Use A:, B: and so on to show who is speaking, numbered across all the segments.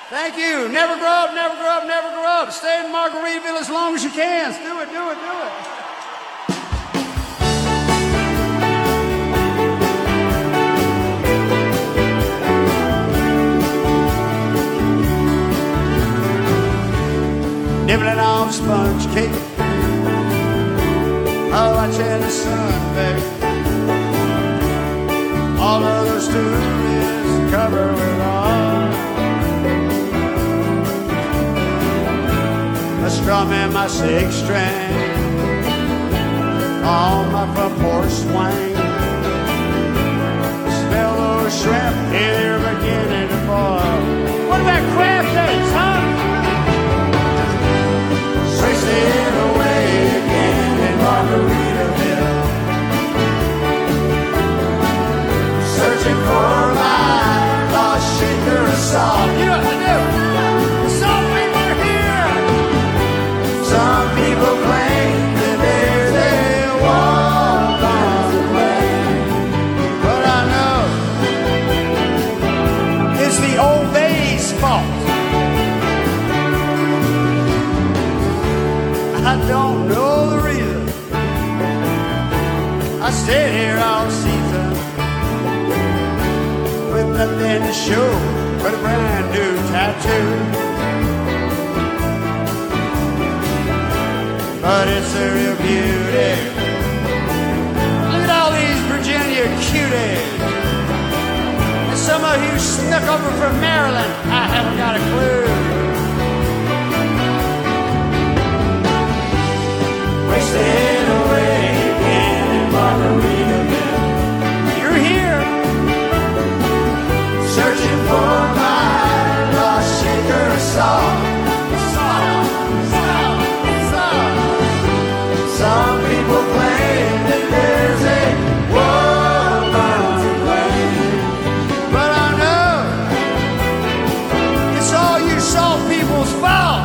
A: Thank you. Never grow up, never grow up, never grow up. Stay in Margaritaville as long as you can. Do it, do it, do it. Nibbling off sponge cake, watching the sun bake. All of those stories covered with art. I strumming my six string on my front porch swing. Smell those shrimp here beginning to boil. What about crab cakes, huh? Racing away again in Margaritaville, searching for my lost shaker of salt. You know what to do. Some people are here. Some people claim that there's a wall bound to blame, but I know it's the old bay's fault. I don't know the reason I stayed here all season with nothing to show but a brand new tattoo. But it's a real beauty. Look at all these Virginia cuties. And some of you snuck over from Maryland. I haven't got a clue. Wasting away again in Margaritaville. You're here, searching for my lost shaker of salt. Salt, salt, salt. Some people claim that there's a world bound to blame, but I know it's all you salt people's fault.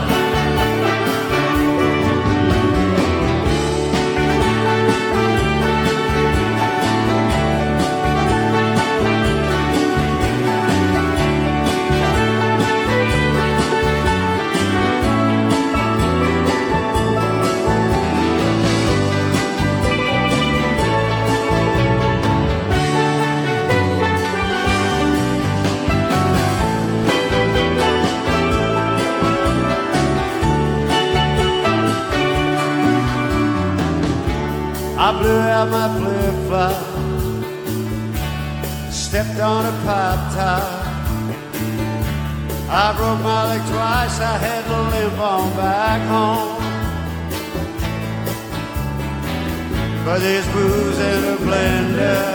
A: I blew out my flip-flop, stepped on a pop top. I broke my leg twice, I had to limp on back home. But there's booze in a blender,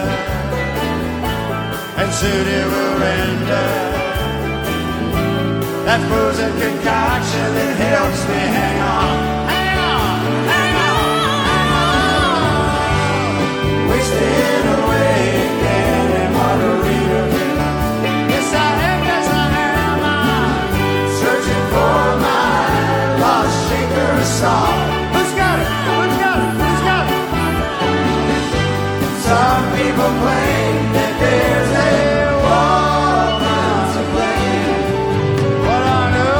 A: and soon it will render. That frozen concoction that helps me hang on. Wasting away again in Margaritaville. Yes, I am, yes, I am. I'm searching for my lost shaker of salt. Who's got it? Who's got it? Who's got it? Some people claim that there's a wall bound to blame, but I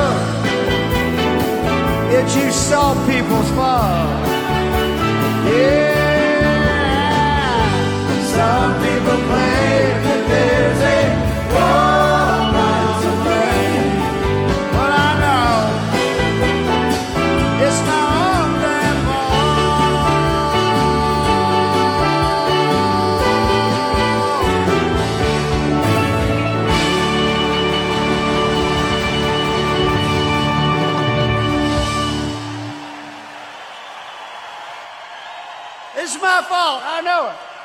A: know it's you salt people's fault. Yeah. Some people claim that there's a woman to blame, but I know it's my own damn fault. It's my fault. I know it.